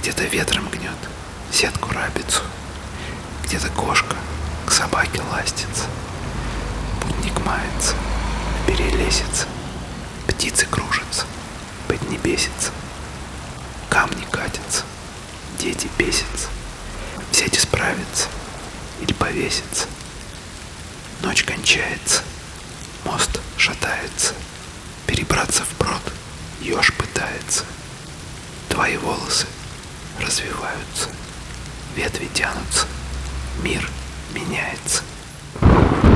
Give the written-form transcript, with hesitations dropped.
Где-то ветром гнет сетку рабицу, где-то кошка к собаке ластится, путник мается, перелесится, птицы кружатся, поднебесится, камни катятся, дети бесятся, взять и справиться или повеситься. Ночь кончается, мост шатается, перебраться вброд еж пытается. Твои волосы развиваются, ветви тянутся, мир меняется.